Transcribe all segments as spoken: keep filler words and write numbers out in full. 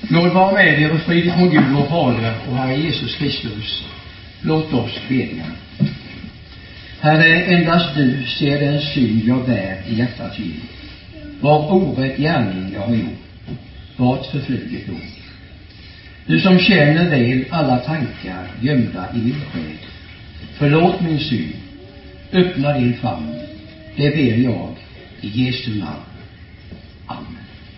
Nåd vara med er och frid från Gud och Fader och Herre Jesus Kristus. Låt oss bedja. Herre, endast du ser den synd jag bär i hjärtat liv. Var orätt gärning jag har gjort, vart förfluget ord. Du som känner väl alla tankar gömda i min själ, förlåt min synd, öppna din famn, det ber jag i Jesu namn. Amen.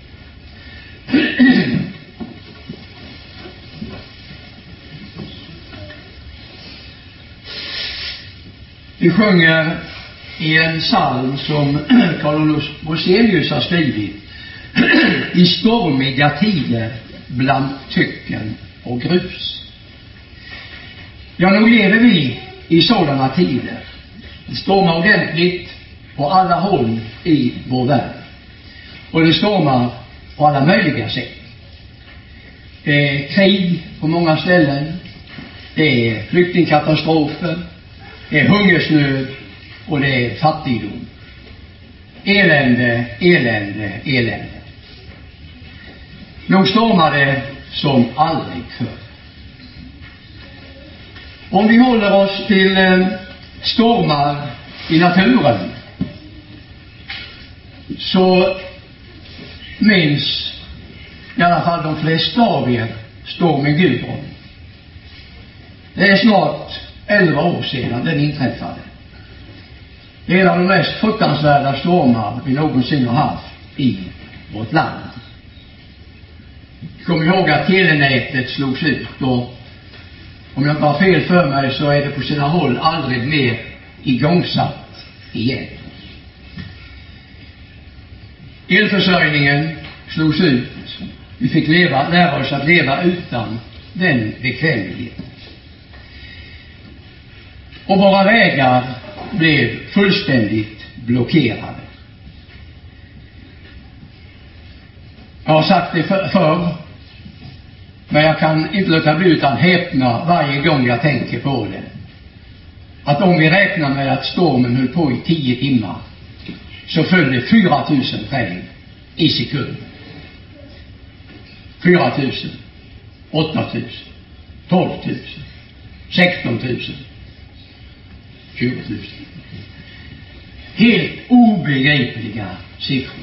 Vi sjunger i en psalm som Carl Roselius har skrivit i stormiga tider bland töcken och grus. Ja, nog lever vi i sådana tider. Det stormar ordentligt på alla håll i vår värld. Och det stormar på alla möjliga sätt. Det är krig på många ställen. Det är flyktingkatastrofer. Det är hungersnöd och det är fattigdom. Elände, elände, elände. Nog stormar det som aldrig förr. Om vi håller oss till eh, stormar i naturen, så minns i alla fall de flesta av er stormen Gudrun. Det är snart elva år sedan den inträffade. Det är en av de mest fruktansvärda stormar vi någonsin har haft i vårt land. Jag kommer ihåg att telenätet slogs ut, och om jag inte har fel för mig så är det på sina håll aldrig mer igångsatt igen. Elförsörjningen slogs ut. Vi fick leva, lära oss att leva utan den bekvämligheten. Och våra vägar blev fullständigt blockerade. Jag har sagt det för, förr, men jag kan inte låta bli utan häpna varje gång jag tänker på det. Att om vi räknar med att stormen höll på i tio timmar, så föll det fyra tusen regn i sekund. fyra tusen, åtta tusen, tolv tusen, sexton tusen, tjugo tusen. Helt obegripliga siffror.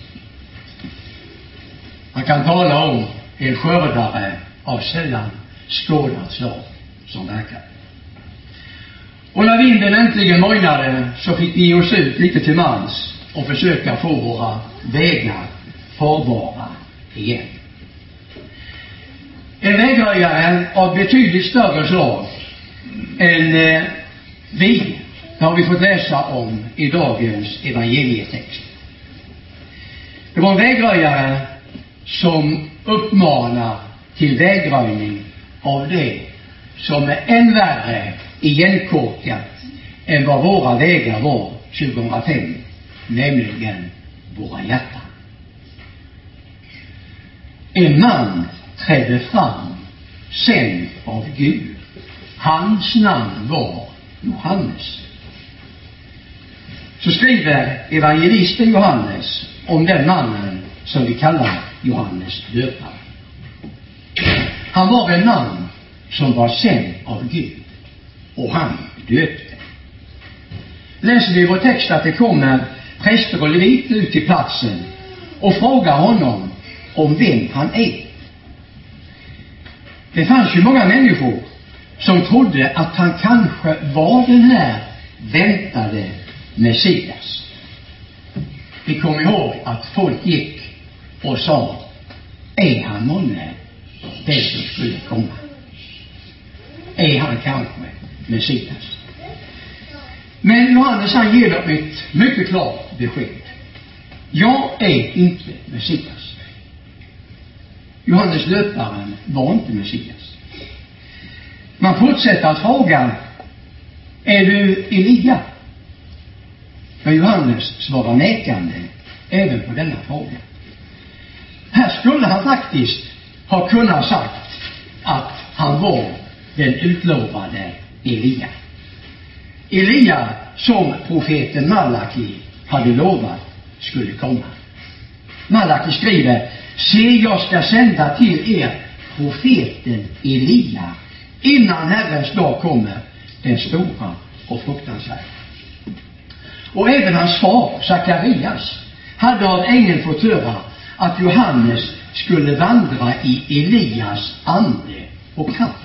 Man kan tala om en skördare av sällan skådat slag som verkar. Och när vinden äntligen mojnade så fick vi oss ut lite till mans och försöka få våra vägar farbara igen. En vägröjare av betydligt större slag än eh, vi har vi fått läsa om i dagens evangelietext. Det var en vägröjare som uppmanar till vägröjning av det som är än värre igenkorkat än vad våra vägar var tjugohundrafem, nämligen våra hjärtan. En man trädde fram, sänd av Gud. Hans namn var Johannes. Så skriver evangelisten Johannes om den mannen som vi kallar Johannes döparen. Han var en man som var sänd av Gud, och han döpte. Läser vi i vår text att det kommer präster och leviter ut till platsen och frågar honom om vem han är. Det fanns ju många människor som trodde att han kanske var den här väntade Messias. Vi kommer ihåg att folk gick och sa: är han månne det som skulle komma? Är han kanske Messias? Men Johannes, han ger dem ett mycket klart besked. Jag är inte Messias. Johannes döparen var inte Messias. Man fortsätter att fråga: är du Elia? Men Johannes svarar nekande även på denna fråga. Här skulle han faktiskt ha kunnat sagt att han var den utlovade Elia. Elia som profeten Malaki hade lovat skulle komma. Malaki skriver: se, jag ska sända till er profeten Elia innan Herrens dag kommer, den stora och fruktansvärda. Och även hans far Sakarias hade av ängeln fått höra att Johannes skulle vandra i Elias ande och kraft.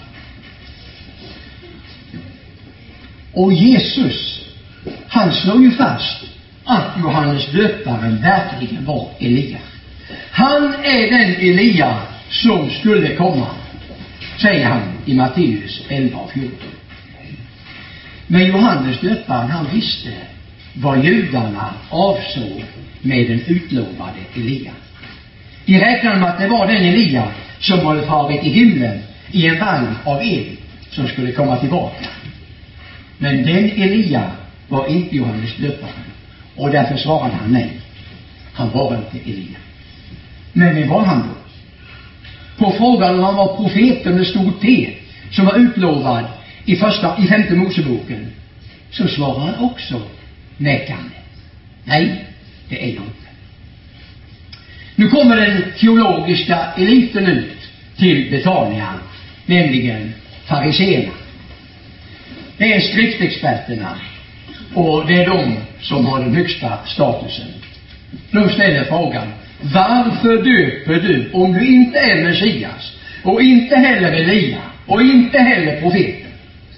Och Jesus, han slår ju fast att Johannes döparen verkligen var Elia. Han är den Elia som skulle komma, säger han i Matteus elva fjorton. Men Johannes döparen, han visste vad judarna avsåg med den utlovade Elia. De räknade med att det var den Elia som hade farit i himlen i en vagn av eld som skulle komma tillbaka. Men den Elia var inte Johannes döparen, och därför svarade han nej. Han var inte Elia. Men vem var han då? På frågan om han var profeten med stort T, som var utlovad i, första, i femte Moseboken, så svarade han också nekande. Nej, det är jag inte. Nu kommer den teologiska eliten ut till Betania, nämligen fariseerna. Det är skriftexperterna, och det är de som har den högsta statusen. De ställer frågan: varför döper du om du inte är Messias, och inte heller Elia, och inte heller profeten?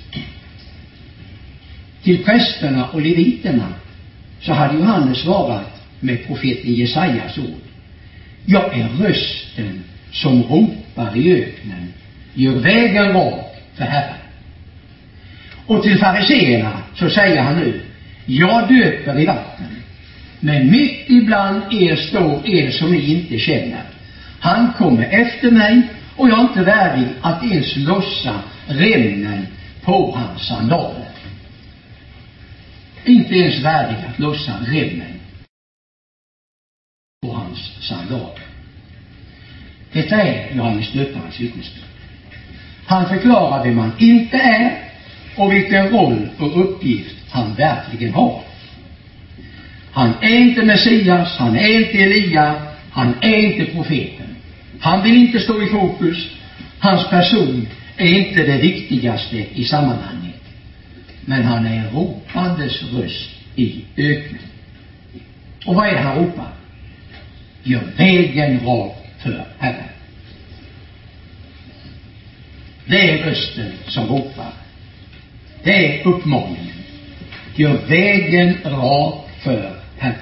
Till prästerna och leviterna så hade Johannes svarat med profeten Jesajas ord: jag är rösten som ropar i öknen, gör vägen rak för Herren. Och till fariseerna så säger han nu: jag döper i vatten, men mitt ibland er står er som ni inte känner. Han kommer efter mig, och jag är inte värdig att ens lossa remmen på hans sandaler. Inte ens värdig att lossa remmen på hans sandaler. Detta är Johannes döparens vittnesbörd. Han förklarar vem man inte är och vilken roll och uppgift han verkligen har. Han är inte Messias, han är inte Elia, han är inte profeten. Han vill inte stå i fokus. Hans person är inte det viktigaste i sammanhanget. Men han är ropandes röst i öknen. Och vad är det han ropar? Gör vägen rak för Herren. Det är rösten som ropar. Det är uppmaningen. Gör vägen rak för Herren.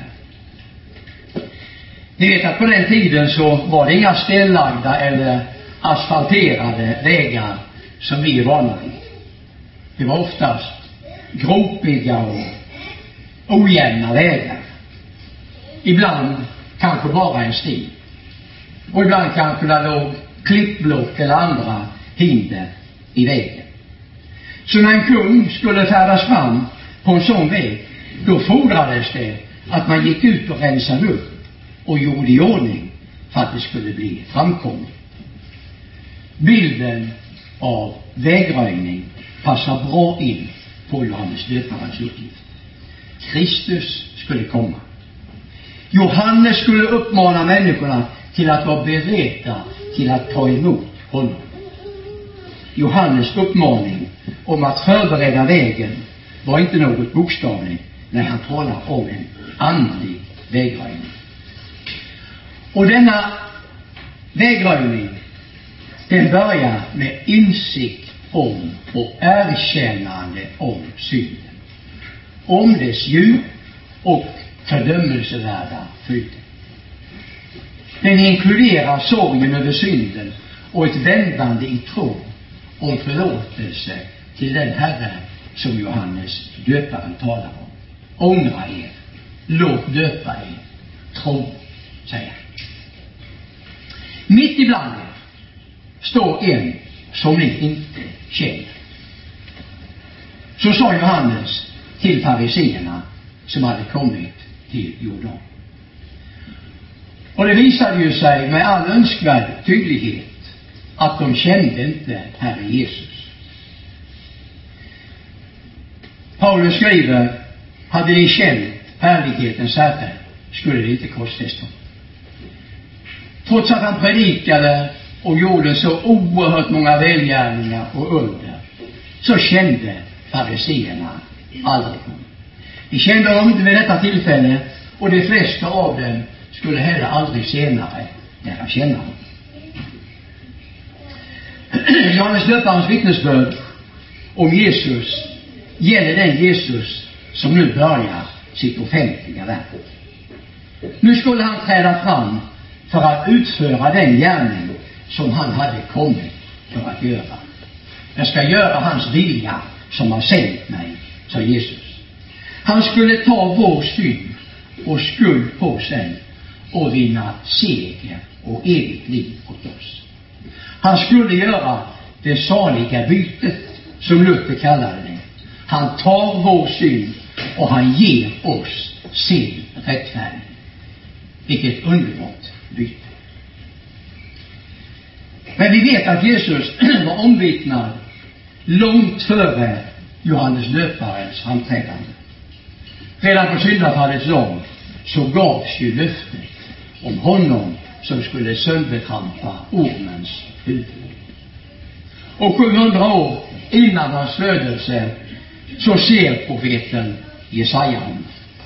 Ni vet att på den tiden så var det inga ställagda eller asfalterade vägar som vi är vana vid. Det var oftast gropiga och ojämna vägar. Ibland kanske bara en stig. Och ibland kanske det låg klippblock eller andra hinder i vägen. Så när en kung skulle färdas fram på en sån väg, då fordrades det att man gick ut och rensade upp och gjorde i ordning för att det skulle bli framkomligt. Bilden av vägröjning passar bra in på Johannes döparens uppgift. Kristus skulle komma. Johannes skulle uppmana människorna till att vara beredda till att ta emot honom. Johannes uppmaning om att förbereda vägen var inte något bokstavligt när han talar om en andlig vägröjning. Och denna vägröjning, den börjar med insikt om och erkännande om synden, om dess djup och fördömelsevärda följd. Den inkluderar sorgen över synden och ett vändande i tro om förlåtelse till den Herre som Johannes döparen talar om. Ångra er, låt döpa er, tro, säger han. Mitt ibland er står en som ni inte känner. Så sa Johannes till fariseerna som hade kommit till Jordan. Och det visade ju sig med all önskvärd tydlighet att de kände inte Herre Jesus. Paulus skriver: hade de känt härlighetens Herre skulle det inte korsfäst dem. Trots att han predikade och gjorde så oerhört många välgärningar och under, så kände fariseerna aldrig honom. De kände honom inte vid detta tillfälle, och de flesta av dem skulle heller aldrig senare lära känna honom. Johannes döparens vittnesbörd om Jesus gäller den Jesus som nu börjar sitt offentliga verk. Nu skulle han träda fram för att utföra den gärning som han hade kommit för att göra. Jag ska göra hans vilja som har sänt mig, sa Jesus. Han skulle ta vår synd och skuld på sig och vinna seger och evigt liv åt oss. Han skulle göra det saliga bytet, som Luther kallade det. Han tar vår synd och han ger oss sin rättfärdighet. Vilket underbart byte. Men vi vet att Jesus var omvittnad långt före Johannes döparens framträdande. Redan på syndafallets dag så gavs ju löftet om honom som skulle söndertrampa ormens huvud. Och sjuhundra år innan hans födelse så ser profeten Jesaja honom.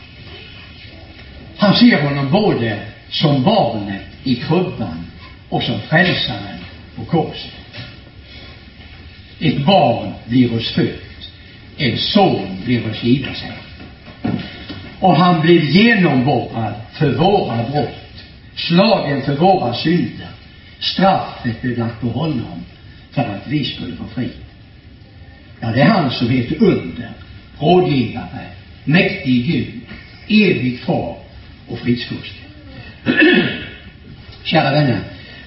Han ser honom både som barnet i krubban och som frälsaren på korset. Ett barn blir oss fött, en son blir oss given sig. Och han blev genomborrad för våra brott, slagen för våra synder. Straffet blev lagt på honom för att vi skulle få fri. Ja, det är han som heter under, rådgivare, mäktig Gud, evig far och fridsfurste. Kära vänner,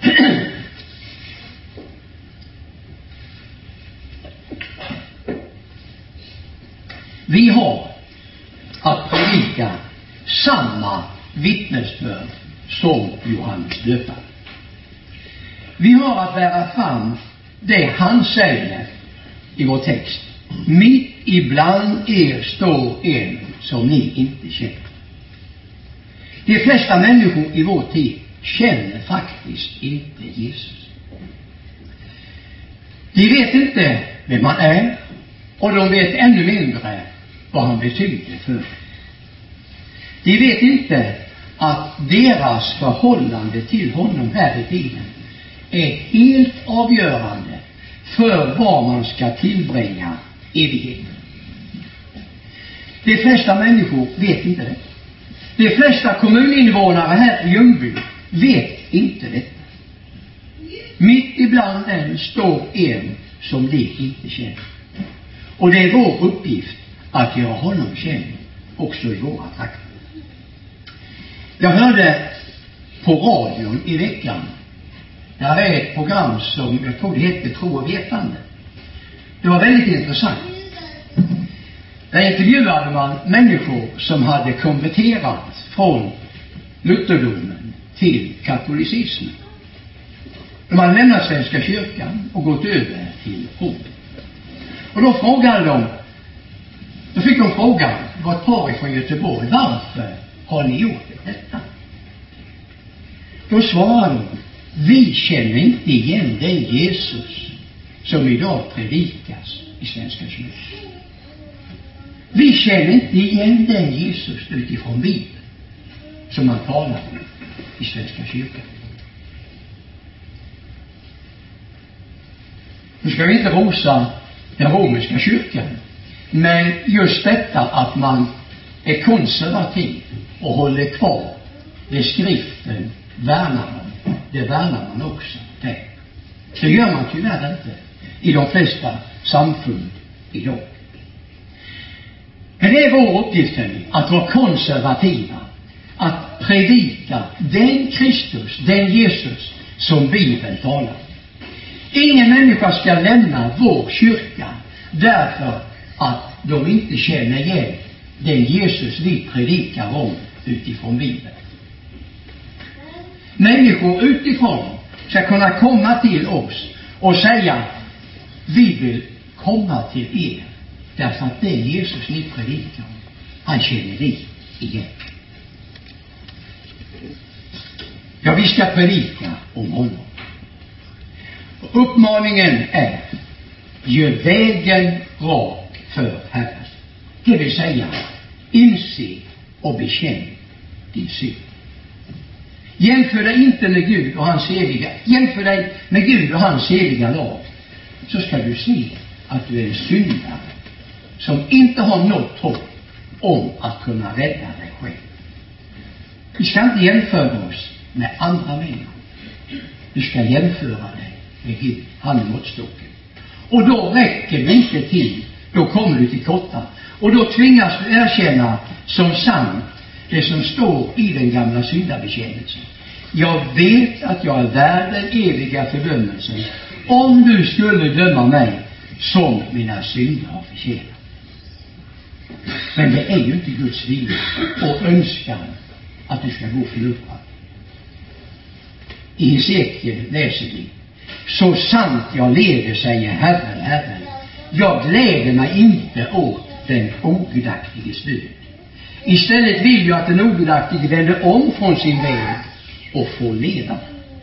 vi har att predika samma vittnesbörd som Johannes döparen. Vi har att bära fram det han säger i vår text. Mitt ibland er står en som ni inte känner. De flesta människor i vår tid känner faktiskt inte Jesus. De vet inte vem man är, och de vet ännu mindre vad han betyder för. De vet inte att deras förhållande till honom här i tiden är helt avgörande för vad man ska tillbringa evigheten. De flesta människor vet inte det. De flesta kommuninvånare här i Ljungby vet inte det. Mitt ibland den står en som de inte känner. Och det är vår uppgift att göra honom känd också i våra trakter. Jag hörde på radion i veckan, där är ett program som jag tror det heter Tro och vetande. Det var väldigt intressant. Där intervjuade man människor som hade konverterat från lutherdomen till katolicismen. De hade lämnat Svenska kyrkan och gått över till Rom. Och då frågade de, då fick de frågan, var ett par från Göteborg, varför har ni gjort detta? Då svarade de, vi känner inte igen den Jesus som idag predikas i Svenska kyrkan. Vi känner inte igen den Jesus utifrån Bibeln som man talar om i Svenska kyrkan. Nu ska vi inte rosa den romerska kyrkan, men just detta att man är konservativ och håller kvar det skriften värnar man, det värnar man också där. Det gör man tyvärr inte i de flesta samfund idag. Men det är vår uppgift att vara konservativa, att predika den Kristus, den Jesus som Bibeln talar. Ingen människa ska lämna vår kyrka därför att de inte känner igen den Jesus vi predikar om utifrån Bibeln. Människor utifrån ska kunna komma till oss och säga, vi vill komma till er därför att den Jesus ni predikar, han känner vi igen. Ja, vi ska predika om honom. Och uppmaningen är: gör vägen rak för Herren. Det vill säga, inse och bekänn din synd. Jämför dig inte med Gud och hans eviga, jämför dig med Gud och hans eviga lag. Så ska du se att du är en syndare som inte har något hopp om att kunna rädda dig själv. Vi ska inte jämföra oss med andra människor. Du ska jämföra dig med Gud. Han är måttstocken. Och då räcker du inte till. Då kommer du till korta. Och då tvingas du erkänna som sant det som står i den gamla syndabekännelsen. Jag vet att jag är värd den eviga fördömelsen om du skulle döma mig som mina synder har förtjänat. Men det är ju inte Guds vilja och önskan att du ska gå förlorad. I Hesekiel läser vi: så sant jag lever, säger Herren, Herren, jag gläder mig inte åt den ogudaktiges död. Istället vill jag att den ogudaktige vänder om från sin väg och får leva.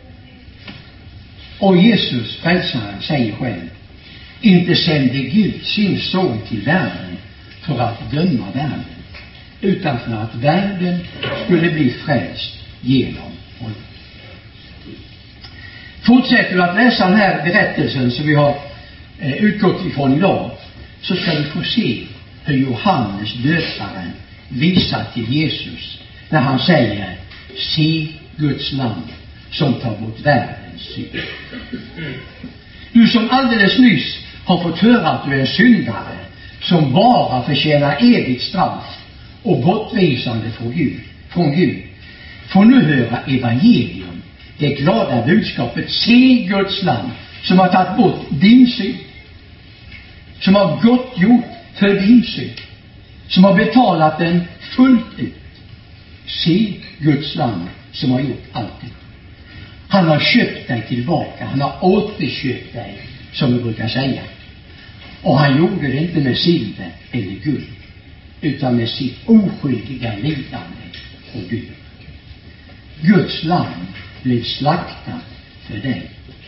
Och Jesus, frälsaren, säger själv: inte sände Gud sin son till världen för att döma världen, utan för att världen skulle bli frälst genom honom. Fortsätter du att läsa den här berättelsen som vi har eh, utgått ifrån idag, så ska du få se hur Johannes döparen visar till Jesus när han säger: se Guds lam som tar bort världens synd. Du som alldeles nyss har fått höra att du är en syndare som bara förtjänar evigt straff och bortvisande från Gud, från Gud får nu höra evangelium, det glada budskapet: se Guds lam som har tagit bort din synd, som har gottgjort för din synd, som har betalat den fullt ut. Se Guds lam som har gjort allt det. Han har köpt dig tillbaka. Han har återköpt dig, som vi brukar säga. Och han gjorde det inte med silver eller guld, utan med sitt oskyldiga lidande och död. Guds lam blev slaktad för dig.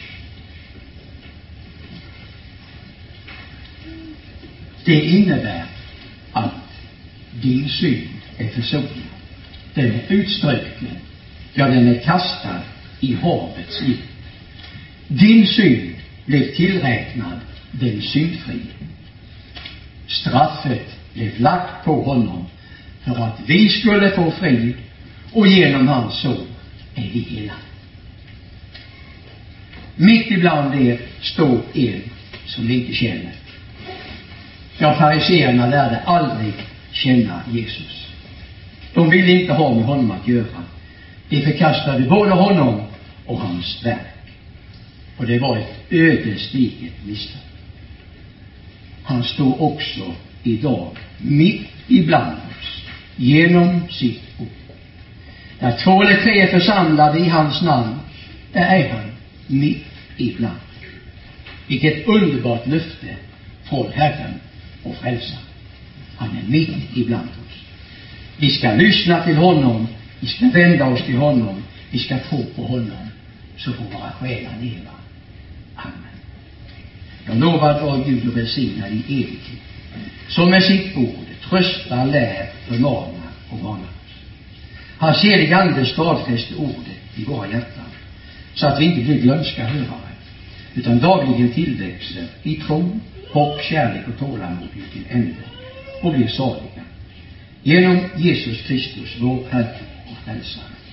Det innebär att din synd är försonad. Den är utstruken. Ja, den är kastad i havets djup. Din synd blev tillräknad den syndfri. Straffet blev lagt på honom för att vi skulle få frid, och genom hans sår är vi hela. Mitt ibland er står en som vi inte känner. Ja, fariseerna lärde aldrig känna Jesus. De ville inte ha med honom att göra. De förkastade både honom och hans verk. Och det var ett ödesdigert misstag. Han står också idag mitt ibland oss genom sitt ord. Där två eller tre är församlade i hans namn, där är han mitt ibland. Vilket underbart löfte från Herren och frälsaren. Han är mitt ibland oss. Vi ska lyssna till honom, vi ska vända oss till honom, vi ska tro på honom, så får våra själar leva. Amen. Jag lovar av Gud och välsigna i evighet, som med sitt ord tröstar, lär, förmanar och varnar oss. Hans heliga ande stadfäster ordet i våra hjärtan, så att vi inte blir glömska hörare, utan dagligen tillväxer i tro, hopp, kärlek och tålamod till ände, och blir saliga genom Jesus Kristus, vår Herre och frälsare.